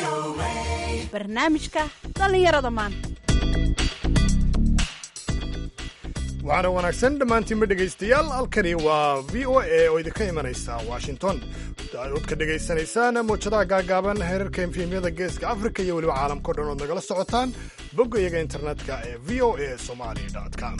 barnaamijka dhallinyarada maanta. waxaana wanaagsan dhammaantiinba dhegaystayaal, halkani waa v o a oo idinka imanaysa washington. ood ka dhegaysanaysaan mawjadaha gaagaaban, heerarka efemyada geeska afrika iyo weliba caalamkao dhan ood nagala socotaan bogga iyaga internetka ee v o a somali.com.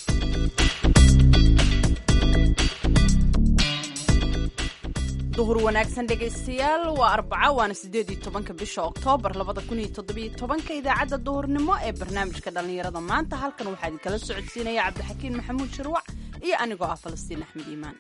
duhur wanaagsan dhegaystayaal, waa Arbaca, waana 18 bisha Oktoobar 2017. idaacadda duhurnimo ee barnaamijka dhallinyarada maanta halkan waxaa idinkala socodsiinaya Cabdixakiin Maxamuud Shirwac iyo anigoo ah Falastiin Axmed Iimaan.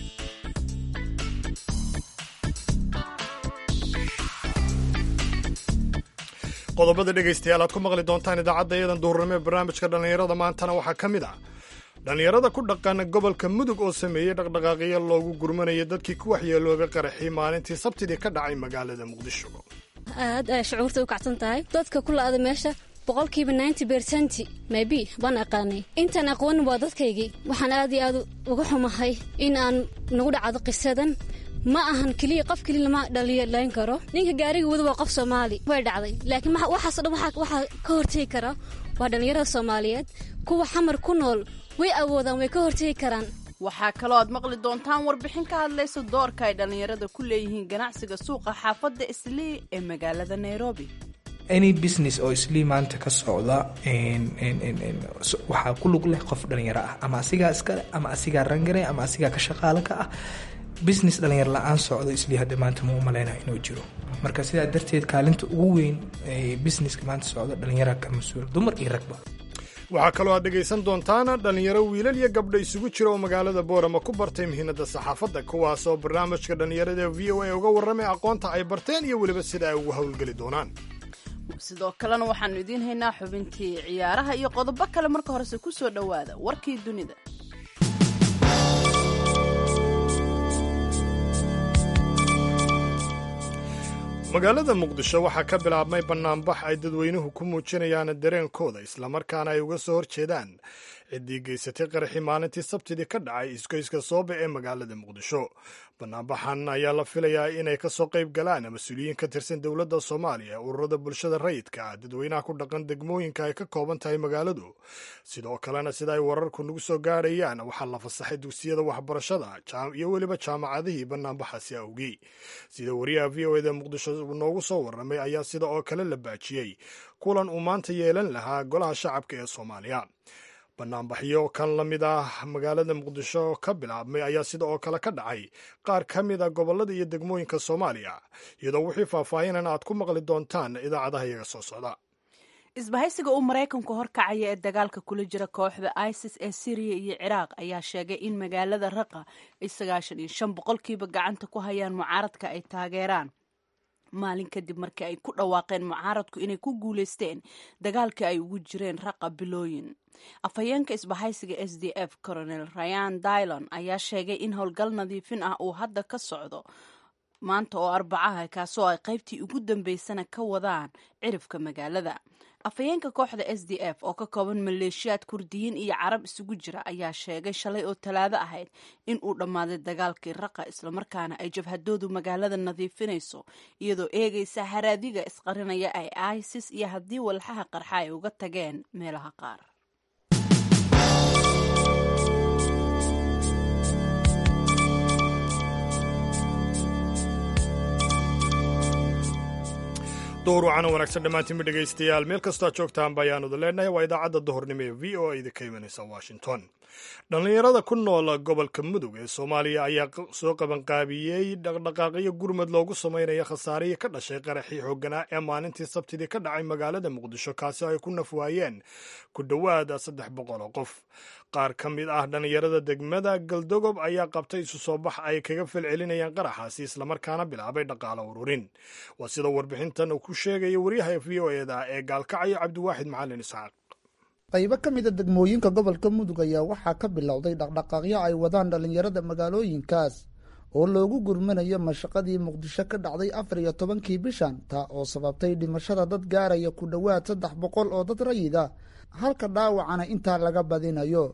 qodobada dhegaystayaal aad ku maqli doontaan idaacadda iyadan duhurnimo ee barnaamijka dhallinyarada maantana waxaa ka mid ah dhallinyarada ku dhaqan gobolka mudug oo sameeyey dhaqdhaqaaqyo loogu gurmanayo dadkii ku waxyeelooga qaraxii maalintii sabtidii ka dhacay magaalada muqdisho. aad ay shucuurta u kacsan tahay dadka ku la'ada meesha boqolkiiba 90% maybe baan aqaanay. intaan aqoonin waa dadkaygii. waxaan aad iyo aad uga xumahay in aan nagu dhacdo qisadan. ma ahan keliya qof keliya lama dhaliyayn karo. ninka gaariga wada waa qof Soomaali way dhacday, laakiin waxaas dhan waxa ka hortagi kara waa dhalinyarada Soomaaliyeed. kuwa xamar ku nool way awoodaan, way ka hortagi karaan. waxaa kaloo aad maqli doontaan warbixin ka hadlaysa doorka ay dhallinyarada ku leeyihiin ganacsiga suuqa xaafadda Islii ee magaalada Nairobi. any business oo Islii maanta ka socda waxaa ku lug leh qof dhalinyaro ah, ama asigaa iskale, ama asigaa rangare, ama asigaa ka shaqaale ka ah. business dhalinyaro la-aan socdo Islii hadda maanta ma u maleynayo inuu jiro. marka sidaa darteed kaalinta ugu weyn ee businesska maanta socda dhalinyara ka mas-uul, dumar iyo ragba. waxaa kaloo aad dhegaysan doontaan dhallinyaro wiilal iyo gabdho isugu jira oo magaalada boorama ku bartay muhiimadda saxaafadda, kuwaas oo barnaamijka dhallinyarada v o a uga warramay aqoonta ay barteen iyo weliba sida ay ugu howlgeli doonaan. sidoo kalena waxaannu idiin haynaa xubintii ciyaaraha iyo qodobo kale. marka horese ku soo dhowaada warkii dunida. magaalada muqdisho waxaa ka bilaabmay bannaanbax ay dadweynuhu ku muujinayaan dareenkooda, islamarkaana ay uga soo horjeedaan ciddii geysatay qaraxii maalintii sabtidii ka dhacay isgoyska soobe ee magaalada muqdisho. bannaanbaxan ayaa la filayaa inay ka soo qayb galaan mas-uuliyiin ka tirsan dowladda Soomaaliya, ururada bulshada rayidka, dadweynaha ku dhaqan degmooyinka ay ka kooban tahay magaaladu. sidoo kalena sida ay wararku nagu soo gaadhayaan, waxaa la fasaxay dugsiyada waxbarashada iyo weliba jaamacadihii bannaanbaxaasi awgii. sida wariyaha v o eda muqdisho noogu soo warramay ayaa sida oo kale la baajiyey kulan uu maanta yeelan lahaa golaha shacabka ee Soomaaliya. bannaanbaxyo kan la mid ah magaalada muqdisho ka bilaabmay ayaa sida oo kale ka dhacay qaar ka mid a gobollada iyo degmooyinka Soomaaliya, iyadoo wixii faahfaahinan aad ku maqli doontaan idaacadaha iyaga soo socda. isbahaysiga uu Maraykanku horkacaya ee dagaalka kula jira kooxda ISIS ee Syria iyo Ciraaq ayaa sheegay in magaalada Raqqa ay 95% gacanta ku hayaan mucaaradka ay taageeraan, maalin kadib markii ay ku dhawaaqeen mucaaradku inay ku guulaysteen dagaalkii ay ugu jireen Raqqa bilooyin. afhayeenka isbahaysiga SDF Colonel Ryan Dillon ayaa sheegay in howlgal nadiifin ah uu hadda ka socdo maanta oo Arbacaha, kaasoo ay qaybtii ugu dambeysana ka wadaan cirifka magaalada. afhayeenka kooxda SDF oo ka kooban maleeshiyaad Kurdiyiin iyo Carab isugu jira ayaa sheegay shalay oo Talaado ahayd in uu dhammaaday dagaalkii Raqqa, islamarkaana ay jabhadoodu magaalada nadiifinayso iyadoo eegaysa haraadiga isqarinaya ay ISIS iyo haddii walxaha qarxa ay uga tageen meelaha qaar. duhur wacana wanaagsan dhammaantiinba dhegaystayaal, meel kastoo aad joogtaan bayaanadu leenahay. waa idaacadda duhurnimo ee v o a idinka imanaysa Washington. dhallinyarada ku nool gobolka mudug ee Soomaaliya ayaa soo qabanqaabiyey dhaqdhaqaaqyo gurmad loogu samaynayo khasaarihii ka dhashay qaraxii xoogganaa ee maalintii sabtidii ka dhacay magaalada muqdisho, kaasi ay ku naf waayeen ku dhowaad 300 oo qof. qaar ka mid ah dhallinyarada degmada Galdogob ayaa qabtay isu soo bax ay kaga falcelinayaan qaraxaasi, islamarkaana bilaabay dhaqaale ururin. waa sida warbixintan uu ku sheegaya wariyaha v o eda ee Gaalkacyo Cabdiwaaxid Macalin Isxaaq. qaybo ka mid a degmooyinka gobolka mudug ayaa waxaa ka bilowday dhaqdhaqaaqyo ay wadaan dhallinyarada magaalooyinkaas oo loogu gurmanayo mashaqadii muqdisho ka dhacday 14 bishan, taa oo sababtay dhimashada dad gaaraya ku dhowaad 300 oo dad rayid ah, halka dhaawacana intaa laga badinayo.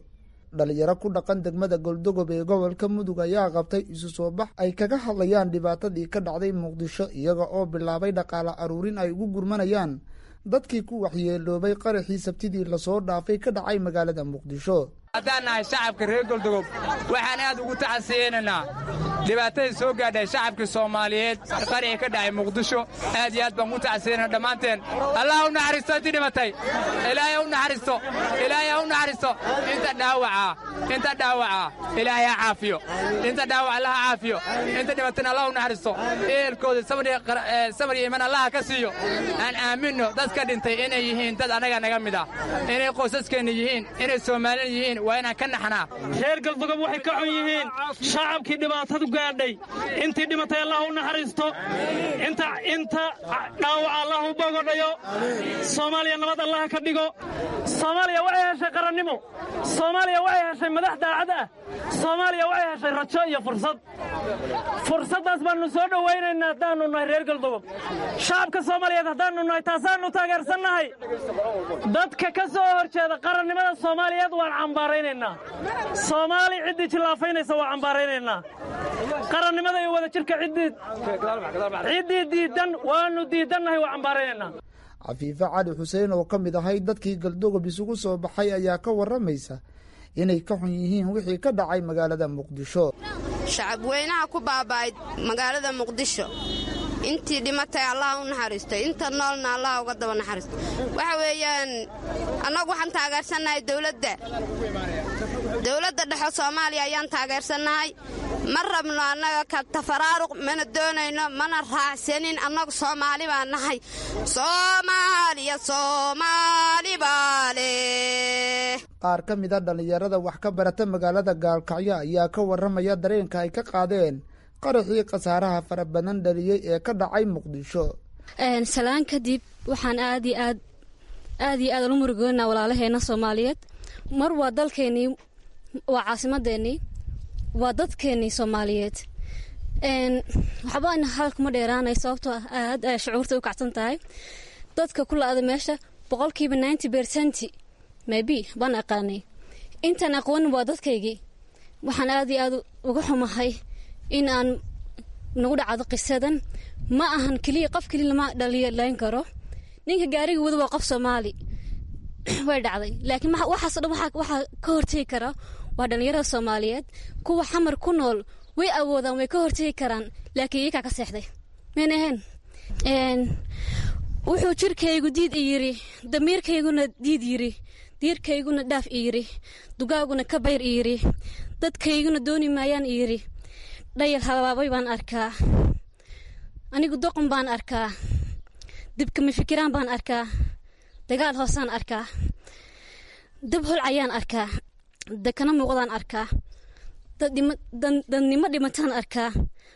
dhalinyaro ku dhaqan degmada goldogob ee gobolka mudug ayaa qabtay isu soo bax ay kaga hadlayaan dhibaatadii ka dhacday muqdisho iyaga oo bilaabay dhaqaale aruurin ay ugu gurmanayaan dadkii ku waxyeeloobay qaraxii sabtidii lasoo dhaafay ka dhacay magaalada muqdisho. haddaan nahay shacabka reer goldogob waxaan aad ugu tacasiyeynaynaa dhibaatadii soo gaadhay shacabkii soomaaliyeed qaraxii ka dhacay muqdisho aad iyo aad baan ugu tacasiyeynaa dhammaanteen. allah u naxariisto intii dhimatay, ilaahay u naxariisto, ilaahay u naxariisto. inta dhaawaca ilaahay ha caafiyo, inta dhaawac allah ha caafiyo, inta dhimatayna allah u naxariisto. ehelkooda samir iyo iman allah ka siiyo. aan aaminno dadka dhintay inay yihiin dad annaga naga mid ah, inay qoysaskeenna yihiin, inay Soomaaliyeed yihiin. waa inaan ka naxnaa. reer galdogob waxay ka xun yihiin shacabkii dhibaatadu gaadhay. intii dhimatay allah u naxariisto, inta dhaawaca allah u bogodhayo. soomaaliya nabad allah ka dhigo. soomaaliya waxay heshay qarannimo, soomaaliya waxay heshay madax daacad ah, soomaaliya waxay heshay rajo iyo fursaddaas baannu soo dhowaynaynaa haddaannu nahay reer galdogob. shacabka soomaaliyeed haddaannu nahay taasaannu taageersannahay. dadka ka soo horjeeda qarannimada soomaaliyeed waan cambaaraynaynaa. soomaali ciddii jillaafaynaysa waa cambaaraynaynaa. qarannimada iyo wada jirka ciddii diiddan waannu diiddannahay waa cambaaraynaynaa. cafiife cali xuseen oo ka mid ahay dadkii galdogob isugu soo baxay ayaa ka warramaysa inay ka xun yihiin wixii ka dhacay magaalada muqdisho. shacab weynaha ku baaba'ay magaalada muqdisho intii dhimatay allah u naxariisto, inta noolna allah uga daba naxariisto. waxa weeyaan annagu waxaan taageersannahay dowladda dhexe Soomaaliya ayaan taageersannahay. ma rabno annaga ka tafaraaruq, mana doonayno, mana raacsanin. annagu Soomaali baan nahay. Soomaali baale. qaar ka mid a dhallinyarada wax ka barata magaalada gaalkacyo ayaa ka warramaya dareenka ay ka qaadeen qaraxii khasaaraha fara badan dhaliyey ee ka dhacay muqdisho. salaan kadib waxaan aad iyo aad ula murugoonaa walaalaheena Soomaaliyeed. mar waa dalkeennii, waa caasimadeennii, waa dadkeennii Soomaaliyeed. waxba ina halkuma dheeraanay sababtoo aad ay shucuurta u kacsan tahay. dadka ku la'ada meesha 90% maybe baan aqaanay. intaan aqoonin waa dadkaygii. waxaan aad iyo aad uga xumahay in aan nagu dhacdo qisadan. ma ahan keliya qof keliya lama dhaliyayn karo. ninka gaariga wada waa qof Soomaali way dhacday, laakiin waxaas dhan waxa ka hortagi kara waa dhalinyarada Soomaaliyeed. kuwa xamar ku nool way awoodaan, way ka hortagi karaan, laakiin iyaga ka seexday meenahan. wuxuu jirkaygu diid yiri, damiirkayguna diid yiri, diirkayguna dhaaf yiri, dugaaguna ka bayr yiri, dadkayguna dooni maayaan yiri. dhayal habaabay baan arkaa, anigu doqon baan arkaa, dibka mafikiraan baan arkaa, dagaal hoosaan arkaa, dab holcayaan arkaa, dekana muuqdaan arkaa, dadnimo dhimataan arkaa.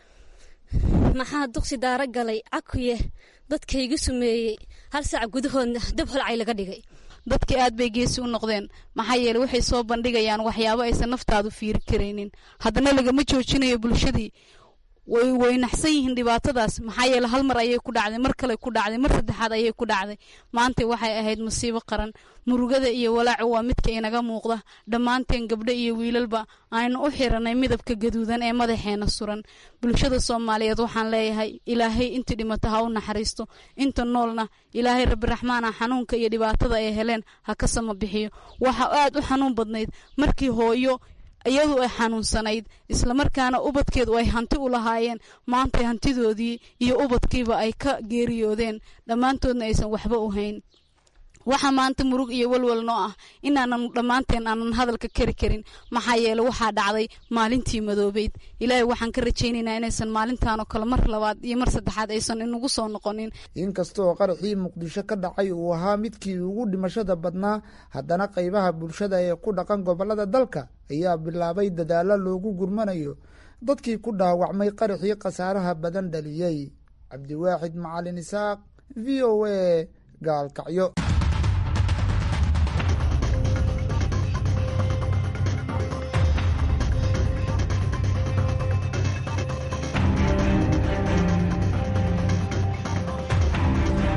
maxaa duqsi daara galay cakuye dadkayga sumeeyey, hal saac gudahoodna dab holcay laga dhigay. dadkii aad bay geesi u noqdeen, maxaa yeelay waxay soo bandhigayaan waxyaabo aysan naftaadu fiiri karaynin. haddana lagama joojinayo bulshadii. way naxsan yihiin dhibaatadaas, maxaa yeelay hal mar ayay ku dhacday, mar kale ku dhacday, mar saddexaad ayay ku dhacday. maanta waxay ahayd musiibo qaran. murugada iyo walaacu waa midka inaga muuqda. dhammaanteen gabdho iyo wiilalba aynu u xiranay midabka gaduudan ee madaxeena suran. bulshada Soomaaliyeed waxaan leeyahay ilaahay intii dhimata ha u naxariisto, inta noolna ilaahay rabbi raxmaan ah xanuunka iyo dhibaatada ay heleen ha ka sama bixiyo. waxa aad u xanuun badnayd markii hooyo iyadu ay xanuunsanayd, isla markaana ubadkeedu ay hanti u lahaayeen. maanta hantidoodii iyo ubadkiiba ay ka geeriyoodeen, dhammaantoodna aysan waxba u hayn. waxa maanta murug iyo walwal noo ah inaanan dhammaanteen aanan hadalka kari karin, maxaa yeelay waxaa dhacday maalintii madoobeyd. ilaahay waxaan ka rajaynaynaa inaysan maalintaanoo kale mar labaad iyo mar saddexaad aysan inagu soo noqonin. inkastoo qaraxii muqdisho ka dhacay uu ahaa midkii ugu dhimashada badnaa, haddana qaybaha bulshada ee ku dhaqan gobollada dalka ayaa bilaabay dadaalo loogu gurmanayo dadkii ku dhaawacmay qaraxii khasaaraha badan dhaliyey. cabdiwaaxid macalin isaaq, v o a, gaalkacyo.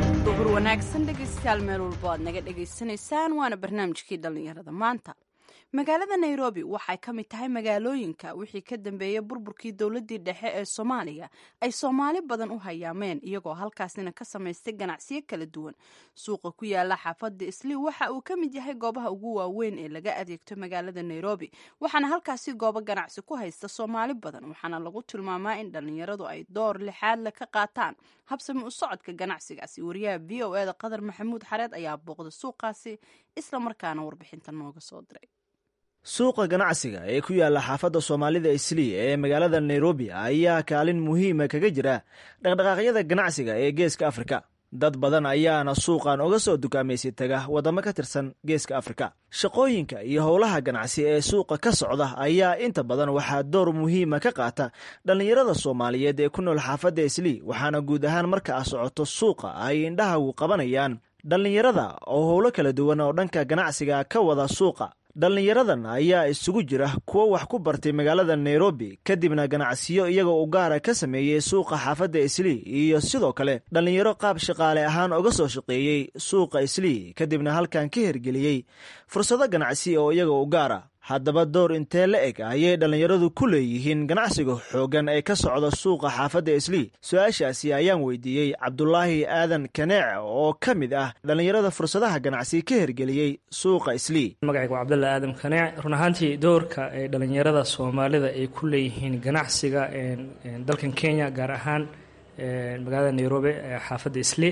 wanaagsan dhegeystayaal, meel walba aad naga dhegaysanaysaan. waana barnaamijkii dhallinyarada maanta. magaalada nairobi waxay ka mid tahay magaalooyinka wixii ka dambeeyey burburkii dowladii dhexe ee soomaaliya ay soomaali badan u hayaameen iyagoo halkaasina ka samaystay ganacsiyo kala duwan. suuqa ku yaala xaafada islii waxa uu ka mid yahay goobaha ugu waaweyn ee laga adeegto magaalada nairobi, waxaana halkaasi goobo ganacsi ku haysta soomaali badan, waxaana lagu tilmaamaa in dhalinyaradu ay door lixaad le ka qaataan habsami u socodka ganacsigaasi. wariyaha v o eda qadar maxamuud xareed ayaa booqda suuqaasi isla markaana warbixinta nooga soo diray. suuqa ganacsiga ee ku yaala xaafadda soomaalida islii ee magaalada nairobi ayaa kaalin muhiima kaga jira dhaqdhaqaaqyada ganacsiga ee geeska afrika. dad badan ayaana suuqan uga soo dukaamaysi taga waddamo ka tirsan geeska afrika. shaqooyinka iyo howlaha ganacsi ee suuqa ka socda ayaa inta badan waxaa door muhiima ka qaata dhallinyarada soomaaliyeed ee ku nool xaafadda islii, waxaana guud ahaan marka a socoto suuqa ay indhahagu qabanayaan dhallinyarada oo howlo kala duwan oo dhanka ganacsiga ka wada suuqa. dhallinyaradan ayaa isugu jira kuwo wax ku bartay magaalada nairobi kadibna ganacsiyo iyagoo u gaara ka sameeyey suuqa xaafadda islii, iyo sidoo kale dhallinyaro qaab shaqaale ahaan uga soo shaqeeyey suuqa islii kadibna halkan ka hirgeliyey fursado ganacsi oo iyagoo u gaara. haddaba door intee la eg ayay dhallinyaradu ku leeyihiin ganacsiga xooggan ee ka socda suuqa xaafadda islii? su-aashaasi ayaan weydiiyey cabdulaahi aadan kaneec oo ka mid ah dhallinyarada fursadaha ganacsi ka hirgeliyey suuqa islii. magacaygu waa cabdullaahi aadan kaneec. run ahaantii doorka ay dhallinyarada soomaalida ay ku leeyihiin ganacsiga dalkan kenya, gaar ahaan magaalada nairobi ee xaafadda islii,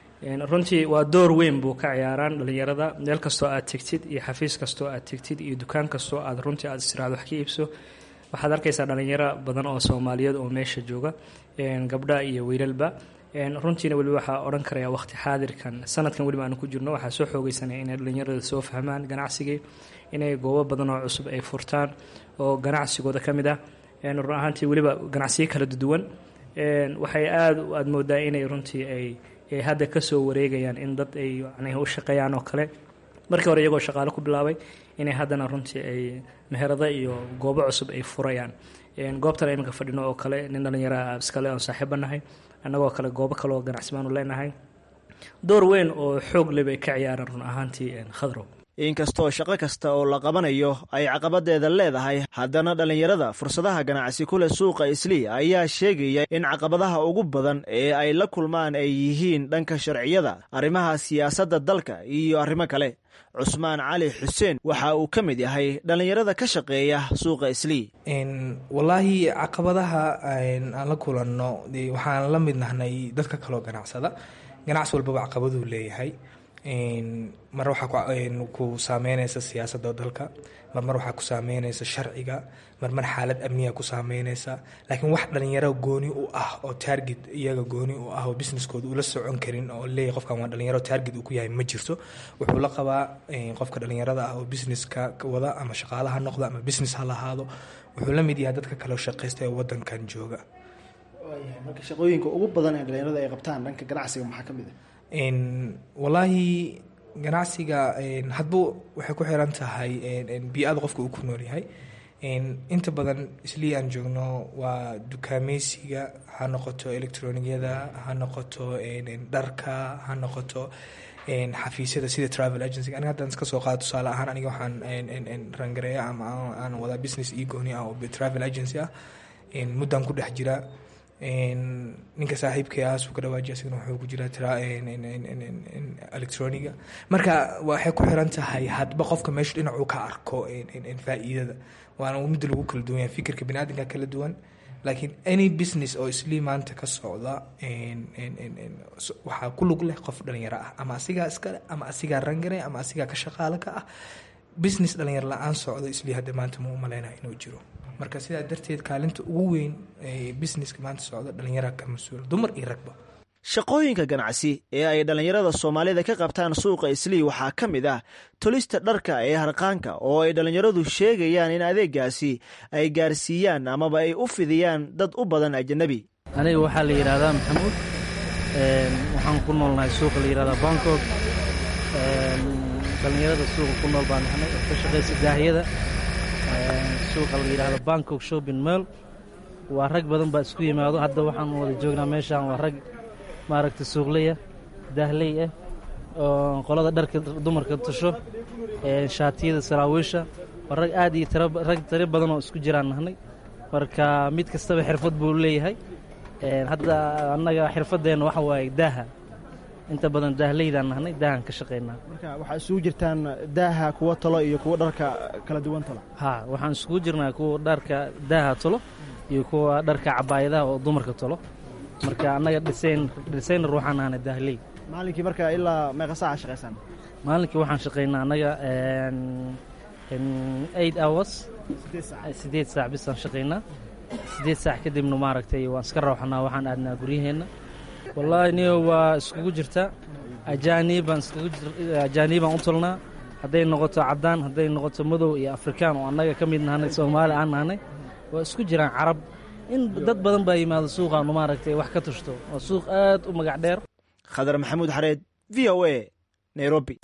runtii waa door weyn buu ka ciyaaraan dhallinyarada. meel kastoo aad tegtid iyo xafiis kastoo aad tegtid iyo dukaan kastoo aad runtii aad istiraado wax ka iibso, waxaad arkaysaa dhallinyaro badan oo soomaaliyeed oo meesha jooga, gabdha iyo wiilalba. runtiina weliba waxaa odhan karaya waqti xaadirkan sanadkan weliba aanu ku jirno waxaa soo xoogaysanaya inay dhallinyarada soo fahmaan ganacsigii, inay goobo badan oo cusub ay furtaan oo ganacsigooda ka mid ah. run ahaantii weliba ganacsiyo kala duwan waxay aad moodaa inay runtii ay hadda ka soo wareegayaan in dad ay u shaqeeyaan oo kale. markii hore iyagoo shaqaale ku bilaabay inay haddana runtii ay meherado iyo goobo cusub ay furayaan. goobtan iminka fadhino oo kale nin dhallinyara iskale oon saaxiiba nahay, annagoo kale goobo kaleoo ganacsi baanu leenahay. door weyn oo xoog leh bay ka ciyaaraan run ahaantii khadrow. inkastoo shaqo kasta oo la qabanayo ay caqabadeeda leedahay, haddana dhallinyarada fursadaha ganacsi ku leh suuqa islii ayaa sheegaya in caqabadaha ugu badan ee ay la kulmaan ay yihiin dhanka sharciyada, arrimaha siyaasadda dalka iyo arrimo kale. cusmaan cali xuseen waxa uu ka mid yahay dhallinyarada ka shaqeeya suuqa islii. wallaahi caqabadaha aan la kulanno waxaan la mid nahnay dadka kaloo ganacsada. ganacsi walbaba caqabaduu leeyahay. mar waxaa ku saameynaysa siyaasadda dalka, marmar waxaa ku saameynaysa sharciga, marmar xaalad amniga ku saameynaysa. laakiin wax dhalinyaro gooni u ah oo target iyaga gooni u ah oo businesskooda ula socon karin oo leeyahay qofkan waa dhalinyaro target uu ku yahay ma jirto. wuxuu la qabaa qofka dhalinyarada ah oo businesska wada ama shaqaalaha noqda ama business ha lahaado, wuxuu la mid yahay dadka kale shaqaysta ee wadankan jooga. marka shaqooyinka ugu badan ee dhalinyarada ay qabtaan dhanka ganacsiga maxaa ka mid ah? wallaahi ganacsiga hadba waxay ku xiran tahay bii-ada qofka uu ku nool yahay. inta badan islii aan joogno waa dukaameysiga, ha noqoto electroniyada, ha noqoto dharka, ha noqoto xafiisyada sida travel agency. aniga haddaan iska soo qaado tusaale ahaan, aniga waxaan rangareeya ama aan wadaa business io gooni ah oo travel agency ah. muddaan ku dhex jira. ninka saaxiibkaas uu ka dhawaajiya asigana wuxuu ku jiraa electroniga. marka waxay ku xiran tahay hadba qofka meesha dhinacuu ka arko faa'iidada. waana midda lagu kala duwan yahay, fikirka biniaadamka kala duwan. laakiin any business oo islii maanta ka socda waxaa ku lug leh qof dhalinyaro ah, ama asigaa iskale ama asigaa rangare ama asigaa ka shaqaale ka ah. business dhalinyaro la-aan socdo islii hadda maanta ma u maleynayo inuu jiro. marka sidaa darteed kaalinta ugu weyn ee businesska maanta socda dhalinyara ka mas-uul, dumar iyo ragba. shaqooyinka ganacsi ee ay dhallinyarada soomaalida ka qabtaan suuqa islii waxaa ka mid ah tolista dharka ee harqaanka, oo ay dhallinyaradu sheegayaan in adeegaasi ay gaarsiiyaan amaba ay u fidiyaan dad u badan ajanabi. aniga waxaa la yidhaahdaa maxamuud, waxaan ku noolnahay suuqa la yidhahdaa bangkok. dhallinyarada suuqa ku nool baan nahnay oo ka shaqaysa daahiyada. suuqa la yidhaahdo bangkok shopping mall. waa rag badan baa isku yimaado. hadda waxaan wada joognaa meeshaan waa rag maaragta suuqleya, daahley oo qolada dharka dumarka tusho, shaatiyada saraawiisha, waa rag aad iyo rag tiro badan oo isku jiraan nahnay marka mid kastaba xirfad buu leeyahay hadda annaga xirfadeenna waxa waaye daaha inta badan daahleydaan nahnay daahan ka shaqaynaa marka waxaa isugu jirtaan daaha kuwa talo iyo kuwa dharka kala duwan talo waxaan isugu jirnaa kuwa dharka daaha talo iyo kuwa dharka cabaayadaha oo dumarka talo marka annaga designer waxaan nahnay daahley maalinkii marka ilaa meeqa saaca shaqaysaan maalinkii waxaan shaqaynaa annaga 8 hours 8 saac bisaan shaqaynaa 8 saac kadibna maaragtay waan iska rooxanaa waxaan aadnaa guryaheenna wallaahi niyo waa iskugu jirta ajaanibaan u tolnaa hadday noqoto caddaan hadday noqoto madow iyo afrikaan oo annaga ka mid nahnay soomaali aan nahnay waa isku jiraan carab in dad badan baa yimaado suuqaanu maaragtay wax ka tushto waa suuq aad u magac dheer khadar maxamuud xareed v o a nairobi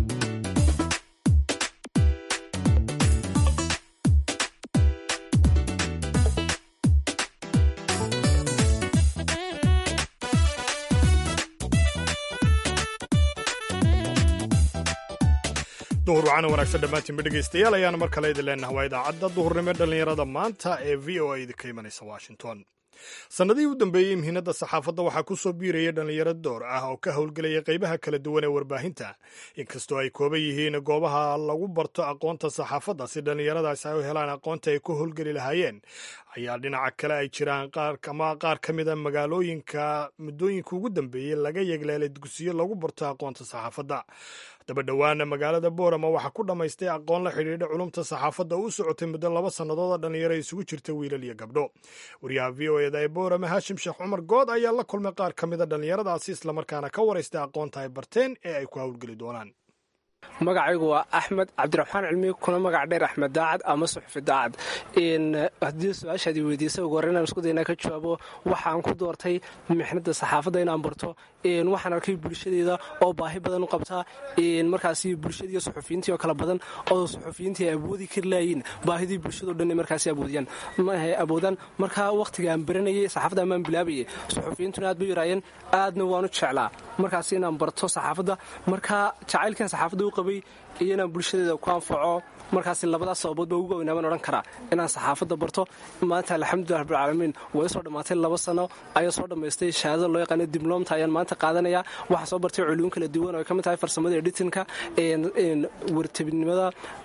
duhur wacana wanaagsan dhammaantiinba dhegaystayaal ayaana mar kale idin leenaha waa idaacadda duhurnimo dhallinyarada maanta ee v o a idinka imanaysa washington sannadihii u dambeeyey imhiinadda saxaafadda waxaa ku soo biiraya dhallinyaro door ah oo ka howlgelaya qaybaha kala duwan ee warbaahinta inkastoo ay kooban yihiin goobaha lagu barto aqoonta saxaafadda si dhallinyaradaasi ay u helaan aqoonta ay ku howlgeli lahaayeen ayaa dhinaca kale ay jiraan qaar ka mida magaalooyinka muddooyinka ugu dambeeyey laga yegleelay dugsiyo lagu barto aqoonta saxaafadda daba dhowaana magaalada boorama waxaa ku dhammaystay aqoon la xidhiidha culumta saxaafadda oo u socotay muddo 2 sannadood oo dhallinyaro isugu jirta wiilal iyo gabdho wariyaha v o eda ee boorama haashim sheekh cumar good ayaa la kulmay qaar ka mida dhallinyaradaasi islamarkaana ka waraystay aqoonta ay barteen ee ay ku howlgeli doonaan magacaygu waa axmed cabdiraxmaan cilmi kuna magac dheer axmed daacad ama suxufi daacad haddii su-aashaadii weydiisay ugu horreyn aan isku dayna ka jawaabo waxaan ku doortay mixnada saxaafadda inaan barto waxaan arkay bulshadeeda oo baahi badan u qabtaa markaasi bulshadii suxufiyiintii oo kala badan oo suxufiyiintii ay awoodi kari laayiin baahidii bulshado dhan markaasi awoodaan markaa wakhtiga aan baranayay saxaafadda amaan bilaabayay suxufiyiintuna aad bay yaraayeen aadna waanu jeclaa markaasi inaan barto saxaafadda markaa jacaylkan saxaafadda u qabay iyo inaan bulshadeeda ku anfaco markaasi labadaas sababood baa ugu waaweynaa baan odhan karaa inaan saxaafadda barto maanta alxamdulilah rabbilcaalamiin way soo dhammaatay 2 sano ayaa soo dhammaystay shahaadada loo yaqaano dibloomta ayaan maanta qaadanaya waxaa soo bartay culuum kala duwan oo ay ka mid tahay farsamada editinka wartabinimada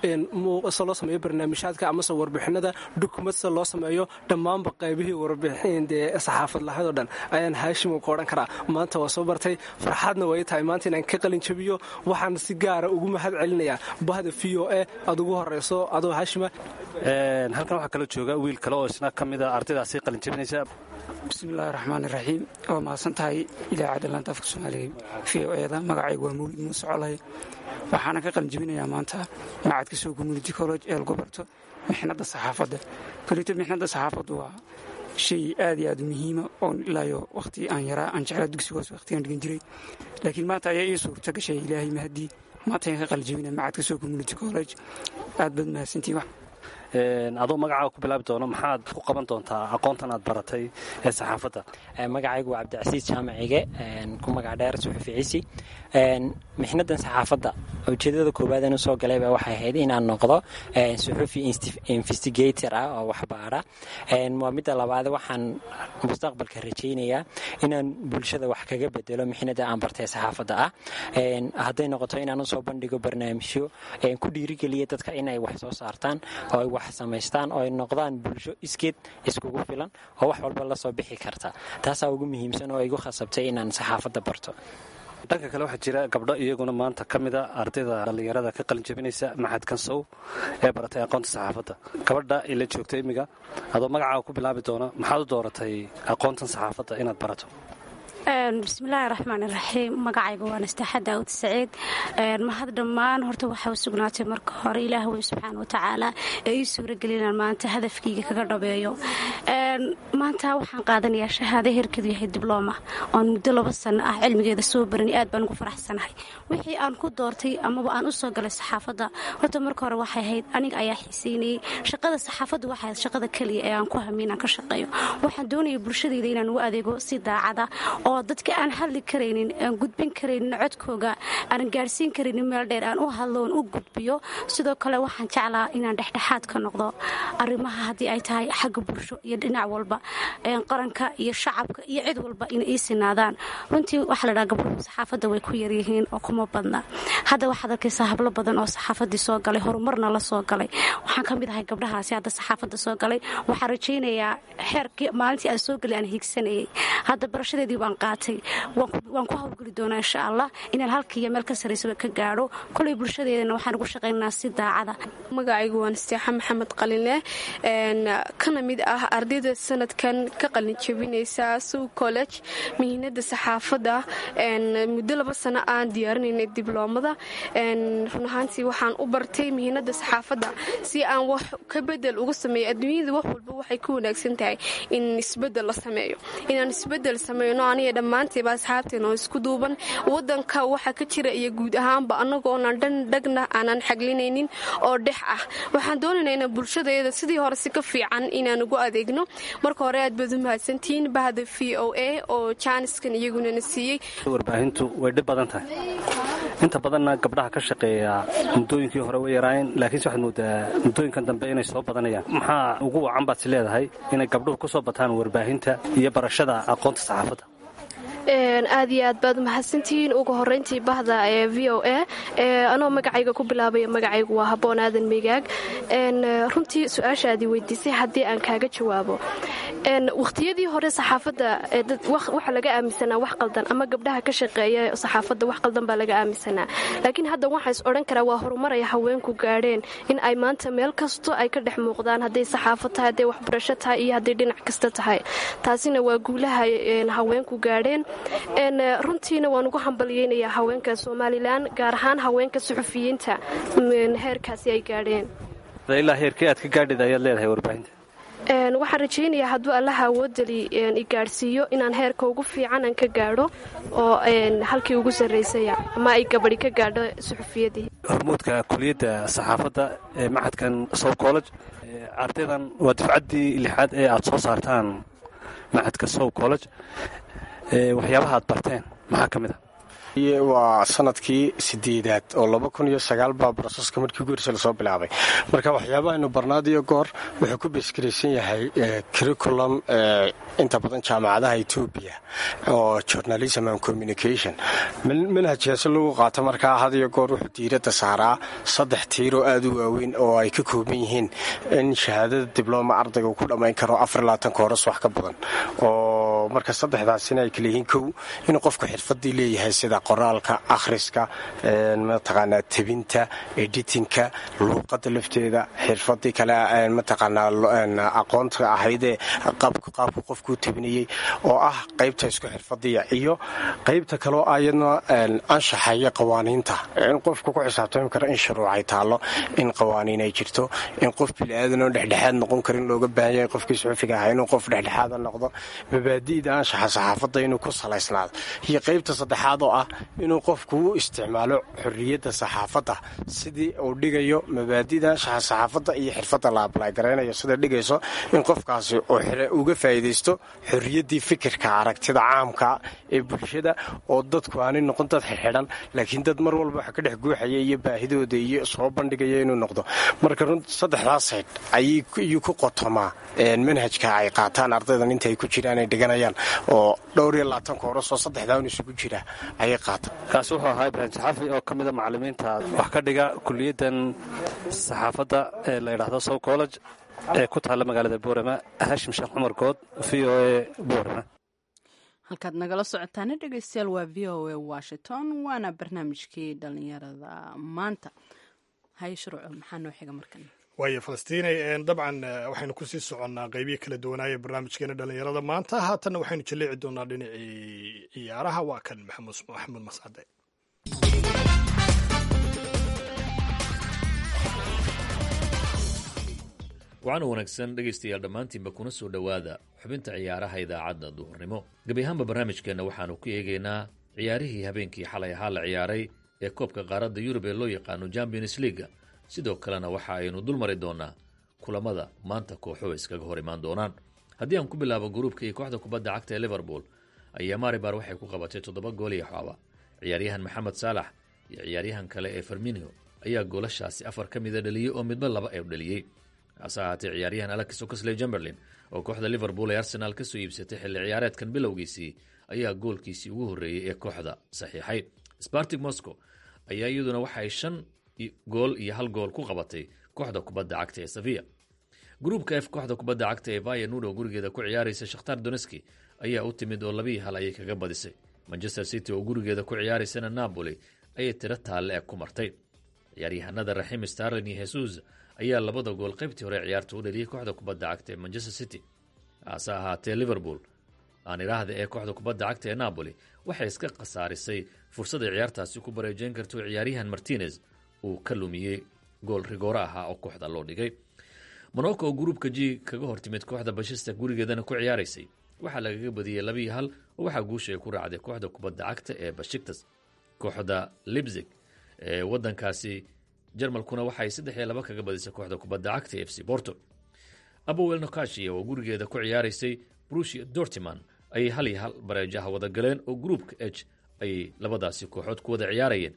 se loo sameeyo barnaamijyaadka amase warbixinada dukumentsa loo sameeyo dhammaanba qaybihii warbixin dee saxaafad lahayd oo dhan ayaan haashimo ku odhan karaa maanta waa soo bartay farxadna way tahay maanta inaan ka qalin jabiyo waxaan si gaara ugu mahad celinayaa bahda v o a aad ugu horeyso adoo haashima halkan waxaa kaloo jooga wiil kale oo isna ka mida ardaydaasi qalin jabinaysa bismillahi raxmaan iraxiim waa mahadsan tahay idaacadda laanta afka soomaaliga v o eda magacaygu waa mawlid muuse colay waxaana ka qalin jabinayaa maanta macadka soo community college ee lagu barto mixnadda saxaafadda kolito mixnadda saxaafaddu waa shay aad iyo aad u muhiima oon ilaayo wakhti aan yaraa aan jeclaa dugsigoos wakhtigaan dhigan jiray laakiin maanta ayaa ii suurta gashay ilaahay mahadii maanta ayaan ka qalin jabinaya macadka soo community college aad baad mahadsantii adoo magacaaga ku bilaabi doono maxaad ku qaban doontaa aqoontan aad baratay ee saxaafadda magacaygu waa cabdicasiis jaamacige ku magac dheer suxufi ciisi mixnadan saxaafadda ujeedada koowaad aan usoo galayba waxay ahayd inaan noqdo suxufi investigator ah oo waxbaara waa midda labaad waxaan mustaqbalka rajaynayaa inaan bulshada wax kaga bedelo mixnada aan bartay saxaafadda ah hadday noqoto inaan usoo bandhigo barnaamijyo ku dhiirigeliya dadka inay wax soo saartaan oo ay wax samaystaan oo ay noqdaan bulsho iskeed iskugu filan oo wax walba la soo bixi karta taasaa ugu muhiimsan oo igu khasabtay inaan saxaafadda barto dhanka kale waxaa jira gabdho iyaguna maanta ka mida ardayda dhallinyarada ka qalin jabinaysa maxad kansow ee baratay aqoonta saxaafadda gabadha ila joogta imiga adoo magacaaga ku bilaabi doona maxaad u dooratay aqoontan saxaafadda inaad barato bismillaahi raxmaan iraxiim magacayga waa nastaxa daawud saciid mahad dhammaan horta waxaa u sugnaatay marka hore ilaah wey subxaana watacaala ee ii suuragelinaan maanta hadafkayga kaga dhabeeyo maanta waxaan qaadanayaa shahaado heerkeedu yahay diblooma oon muddo 2 sano ah cilmigeeda soo barani aad baan ugu faraxsanahay wixii aan ku doortay amaba aan u soo galay saxaafadda horta marka hore waxay ahayd aniga ayaa xiiseynayay shaqada saxaafaddu waxay ahayd shaqada keliya ee aan ku hamiin aan ka shaqeeyo waxaan doonaya bulshadayda inaan ugu adeego si daacada oo oo dadka aan hadli karaynin aan gudbin karaynin codkooga aan gaarsiin karaynin meel dheer aan u hadloon u gudbiyo sidoo kale waxaan jeclaa inaan dhexdhexaad ka noqdo arrimaha haddii ay tahay xagga bulsho iyo dhinac walba qaranka iyo shacabka iyo cid walba inay ii sinaadaan runtii waxaa la dhaha gabdhuhu saxaafadda way ku yaryihiin oo kuma badna hadda waxaad arkaysaa hablo badan oo saxaafaddii soo galay horumarna la soo galay waxaan ka mid ahay gabdhahaasi hadda saxaafadda soo galay waxaan rajaynayaa xeerkii maalintii aan soo galay aan hiigsanayay hadda barashadeedii baan qaatay waan ku hawlgeli doonaa insha allah inaan halkiiyo meel ka saraysaba ka gaadho kolay bulshadeedana waxaan ugu shaqaynaa si daacada magacaygu waan isteexa maxamed qalinleh kana mid ah ardayda sanadkan ka qalin jebinaysa sow college mihiinada saxaafadda muddo 2 sano aan diyaarinaynay dibloomada run ahaantii waxaan u bartay mihiinada saxaafadda si aan wax ka bedel uga sameeyo adduunyada wax walba waxay ku wanaagsan tahay in isbedel la sameeyo inaan isbedel sameeyno aniga dhammaanteeba asxaabteena oo isku duuban wadanka waxa ka jira iyo guud ahaanba anagoonan dhagna aanan xaglinaynin oo dhex ah waxaan doonaynaa in bulshadeeda sidii hore si ka fiican inaan ugu adeegno marka hore aad baad u mahadsantihiin bahda VOA oo jaaniskan iyaguna na siiyey warbaahintu way dhib badan tahay inta badanna gabdhaha ka shaqeeya muddooyinkii hore way yaraayeen laakiinse waxaad moodaa muddooyinkan dambe inay soo badanayaan maxaa ugu wacan baad si leedahay inay gabdhuhu ku soo bataan warbaahinta iyo barashada aqoonta saxaafadda aad iyo aad baad mahadsantihiin ugu horeyntii bahda ee VOA anoo magacayga ku bilaabaya magacaygu waa Haboon Aadan Migaag runtii su-aashaadii weydiisay haddii aan kaaga jawaabo waqtiyadii hore saxaafadda waxa laga aaminsanaa wax qaldan ama gabdhaha ka shaqeeya saxaafadda wax qaldan baa laga aaminsanaa laakiin hadda waxaa is odhan karaa waa horumar ay haweenku gaadheen in ay maanta meel kasto ay ka dhex muuqdaan hadday saxaafad tahay hadday waxbarasho tahay iyo hadday dhinac kasta tahay taasina waa guulaha haweenku gaadheen runtiina waan ugu hambalyeynayaa haweenka Somalilan gaar ahaan haweenka suxufiyiinta heerkaasi ay gaadheen ilaa heerkee aad ka gaadhid ayaad leedahay warbaahinta waxaan rajaynayaa hadduu allaha awoodali i gaadhsiiyo inaan heerka ugu fiican aan ka gaadho oo halkii ugu sarraysaya ama ay gabadhi ka gaadho suxufiyaddii hormuudka kuliyadda saxaafadda ee maxadkan sow college ardaydan waa difcaddii 6aad ee aad soo saartaan maxadka sow college waxyaabaha aad barteen maxaa ka mid a waa sanadkii 8aad oo 2009 baa broseska markii ugu horeysa lasoo bilaabay marka waxyaabahaynu barnaadiyo goor wuxuu ku beesgaraysan yahay curriculum inta badan jaamacadaha Ethiopia oo journalism and communication manhajkaasi lagu qaato markaa had iyo goor wuxuu diiradda saaraa 3 tiir oo aad u waaweyn oo ay ka kooban yihiin in shahaadada dibloma ardayga uu ku dhammayn karo 24 kooras wax ka badan oo marka 3daasina ay kala yihiin kow inuu qofku xirfadii leeyahay sida qoraalka akhriska mataqaanaa tebinta editinka luuqadda lafteeda xirfadii kale mataqaanaa aqoonta ahaydee qaabku qofku tebinayey oo ah qaybta isku xirfadiya iyo qaybta kaloo ayadna anshaxa iyo qawaaniinta in qofku ku xisaabtami karo in shuruucay taallo in qawaaniin ay jirto in qof bini'aadan oo dhexdhexaad noqon karin looga baahan yahay qofkii suxufiga ahaa inuu qof dhexdhexaada noqdo mabaadi'da anshaxa saxaafadda inuu ku salaysnaado iyo qaybta saddexaad oo ah inuu qofku u isticmaalo xorriyadda saxaafadda sidii uu dhigayo mabaadida anshaxa saxaafadda iyo xirfadda la ablaygaraynayo sida dhigayso in qofkaasi uga faa'iidaysto xorriyaddii fikirka aragtida caamka ee bulshada oo dadku aanay noqon dad xidhan laakiin dad mar walba waxa ka dhex guuxaya iyo baahidooda iyo soo bandhigaya inuu noqdo marka run 3daas sayd ayuu ku qotomaa manhajka ay qaataan ardaydan inta ay ku jiraan ay dhiganayaan oo dhowr iyo 20 kooras oo 3daan isugu jira ayay qaataan kaasi wuxuu ahaa Ibrahim Saxafi oo ka mid ah macallimiinta wax ka dhiga kuliyaddan saxaafadda ee la yiraahdo Sow College ee ku taalla magaalada Boorama Hashim Sheekh Cumar Good VOA Boorama halkaad nagala socotaana dhegeystayaal waa VOA Washington waana barnaamijkii dhalinyarada maanta hay shuruuc maxaa noo xiga markan waayo falastiinay dabcan waxaynu kusii soconnaa qaybihi kala duwanaaye barnaamijkeena dhalinyarada maanta haatanna waxaynu jaleeci doonaa dhinacii ciyaaraha waa kan maxamuud mascade waxaana wanaagsan dhegaystayaal dhammaantiinba kuna soo dhowaada xubinta ciyaaraha idaacadda duhurnimo gebi ahaanba barnaamijkeenna waxaanu ku eegaynaa ciyaarihii habeenkii xalay ahaa la ciyaaray ee koobka qaaradda yurub ee loo yaqaano champions leaga sidoo kalena waxa aynu dul mari doonaa kulamada maanta kooxuhu iskaga hor imaan doonaan haddii aan ku bilaabo gruubka iyo kooxda kubadda cagta ee liverpool ayaa maribar waxay ku qabatay 7 gool iyo waxba. ciyaaryahan maxamed saalax iyo ciyaaryahan kale ee Firmino ayaa goolashaasi 4 ka mid dhaliyay oo midba 2 ay dhaliyay. hase ahaatee ciyaaryahan Alex Oxlade-Chamberlain oo kooxda Liverpool ee Arsenal ka soo iibsatay xilli ciyaareedkan bilowgiisii ayaa goolkiisii ugu horreeyay ee kooxda saxiixay. Spartak Moscow ayaa iyaduna waxay 5 gool iyo 1 gool ku qabatay kooxda kubadda cagta ee Sevilla. Gruupka F kooxda kubadda cagta ee Feyenoord oo gurigeeda ku ciyaaraysa Shakhtar Donetsk ayaa u timid oo 2-1 ayay kaga badisay. Manchester City oo gurigeeda ku ciyaaraysana Napoli ayay tiro taalle ku martay. ciyaaryahanada Raheem Sterling iyo Jesus ayaa 2 gool qaybtii hore ciyaarta u dhaliyay kooxda kubadda cagta ee Manchester City. hase ahaatee Liverpool aan iraahda ee kooxda kubadda cagta ee Napoli waxay iska khasaarisay fursadda ciyaartaasi ku bareejeyn karto ciyaaryahan Martinez uu ka lumiyay gool rigoora ah oo kooxda loo dhigay. Monaco oo gruupka G kaga hortimid kooxda Besiktas gurigeedana ku ciyaaraysay waxaa lagaga badiyay 2-1 oo waxaa guusha ku raacday kooxda kubadda cagta ee Besiktas. kooxda Leipzig ee wadankaasi Jarmalkuna waxay 3-2 kaga badisay kooxda kubadda cagta ee FC Porto. Apoel Nicosia oo gurigeeda ku ciyaaraysay Borussia Dortmund ay 1-1 bareejaha wada galeen oo gruupka H ay labadaasi kooxood ku wada ciyaarayeen.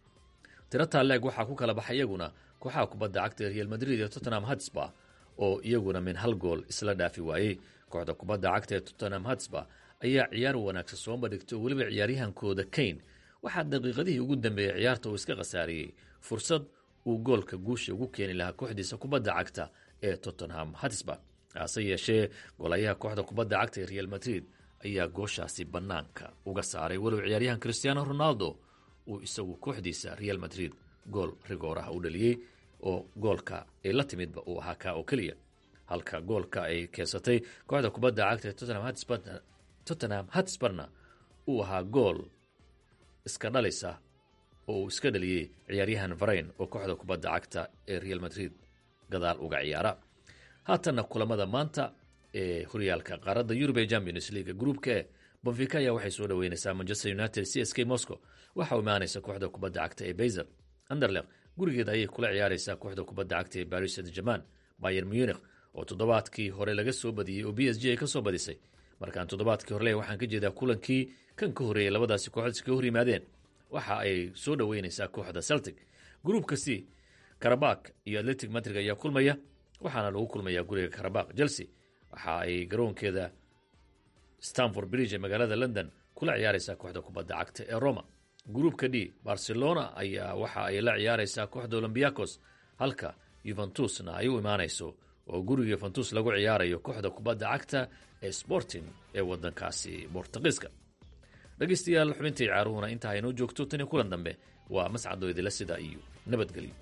tirata leeg waxaa ku kala baxay iyaguna kooxaha kubadda cagta ee Real Madrid iyo Tottenham Hotspur oo iyaguna min 1 gool isla dhaafi waayay. kooxda kubadda cagta ee Tottenham Hotspur ayaa ciyaar wanaagsan soo bandhigtay oo waliba ciyaaryahankooda Kane waxaa daqiiqadihii ugu dambeeyay ciyaarta uu iska khasaariyay fursad uu goolka guusha ugu keeni lahaa kooxdiisa kubadda cagta ee Tottenham Hotspur. hase yeeshee golayaha kooxda kubadda cagta ee Real Madrid ayaa gooshaasi bannaanka uga saaray walow ciyaaryahan Cristiano Ronaldo uu isagu kooxdiisa Real Madrid gool rigooraha u dhaliyay oo goolka ay la timidba uu ahaa ka oo keliya. halka goolka ay keensatay kooxda kubadda cagta ee Tottenham Hotspurna uu ahaa gool iska dhalisa oo uu iska dhaliyay ciyaaryahan Varane oo kooxda kubadda cagta ee Real Madrid gadaal uga ciyaara. haatanna kulamada maanta ee horyaalka qaaradda Yurub ee Champions League gruupka Benfica ayaa waxay soo dhaweynaysaa Manchester United. CSK Moscow waxa uu imaanaysa kooxda kubadda cagta ee Basel. Anderlecht gurigeeda ayay kula ciyaaraysaa kooxda kubadda cagta ee Paris Saint-Germain. Bayern Munich oo toddobaadkii hore laga soo badiyay oo PSG ay ka soo badisay. markaan toddobaadkii hore waxaan ka jeedaa kulankii kan ka horeeyay labadaasi kooxood iska hor yimaadeen waxa ay soo dhaweynaysaa kooxda Celtic. gruupka C Karabakh iyo Athletic Madrid ayaa kulmaya waxaana lagu kulmayaa guriga Karabakh. Chelsea waxa ay garoonkeeda Stamford Bridge ee magaalada London kula ciyaaraysaa kooxda kubadda cagta ee Roma. gruupka D Barcelona ayaa waxa ay la ciyaaraysaa kooxda Olympiacos halka Juventusna ay u imaanayso oo guriga Juventus lagu ciyaarayo kooxda kubadda cagta ee Sporting ee wadankaasi Boortaqiiska. dhageystayaal xubintii ciyaaruhuna inta ay noo joogto tan kulan dambe waa mascado idila sida iyo nabadgelyo.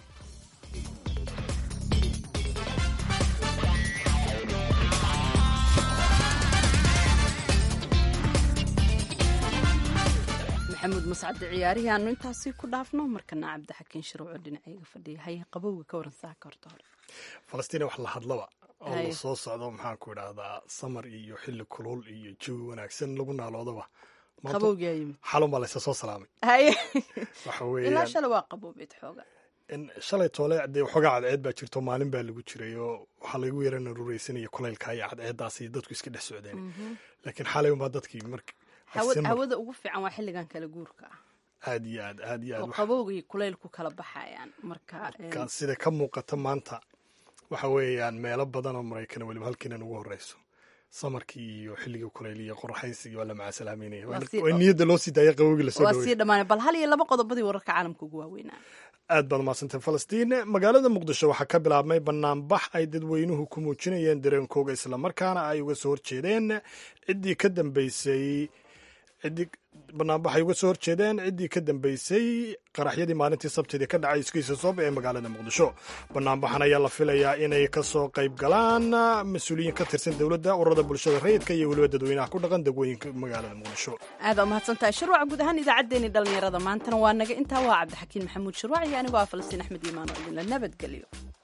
maxamuud mascade ciyaarihii aanu intaasi ku dhaafno markana cabdixakiin shuruuco dhinacayga fadhiya haya qabowga ka waran saaka horta hore falastiin wax la hadlaba oo la soo socdo maxaan ku idhaahdaa samar iyo xilli kulul iyo jawi wanaagsan lagu naaloodaba qabowgaa yimid xalun baa laysa soo salaamay waxa weeyaan ilaa shalay waa qaboobeed xooga shalay toole dee waxoogaa cadceed baa jirto maalin baa lagu jiray oo waxaa lagu yara narureysanaya kulaylka iyo cadceeddaasi dadku iska dhex socdeen laakiin xalay unbaa dadkii marka hawada ugu fiican waa xilligan kala guurka ah aad iyo aad aad iyo aad oo qabowga iyo kulaylku kala baxayaan marka sida ka muuqata maanta waxa weeyaan meelo badan oo Mareykan waliba halkiinan ugu horeyso samarkii iyo xilligii kulayl iyo qorraxaysigii waa la macasalaameynaya waa niyadda loo sii daayay qabowgii la soo dhaweeyay waa sii dhamaanay bal hal iyo laba qodobadii wararka caalamka ugu waaweynaa aad baad mahadsantahay falastiin. magaalada muqdisho waxaa ka bilaabmay banaanbax ay dadweynuhu ku muujinayeen dareenkooga islamarkaana ay uga soo horjeedeen ciddii ka dambeysay banaanbaxay uga soo horjeedeen ciddii ka dambeysay qaraxyadii maalintii sabtidii ka dhacay iskiisa soob ee magaalada muqdisho. banaanbaxan ayaa la filayaa inay ka soo qayb galaan mas-uuliyiin ka tirsan dowladda ururada bulshada rayidka iyo weliba dadweynaha ku dhaqan degwooyinka magaalada muqdisho. aad waa mahadsantahay shuruuca guud ahaan idaacaddeenii dhallinyarada maantana waa naga intaa waa cabdixakiin maxamuud shuruuc iyo anigoo ah falastiin axmed iimaan oo idinla nabadgelyo.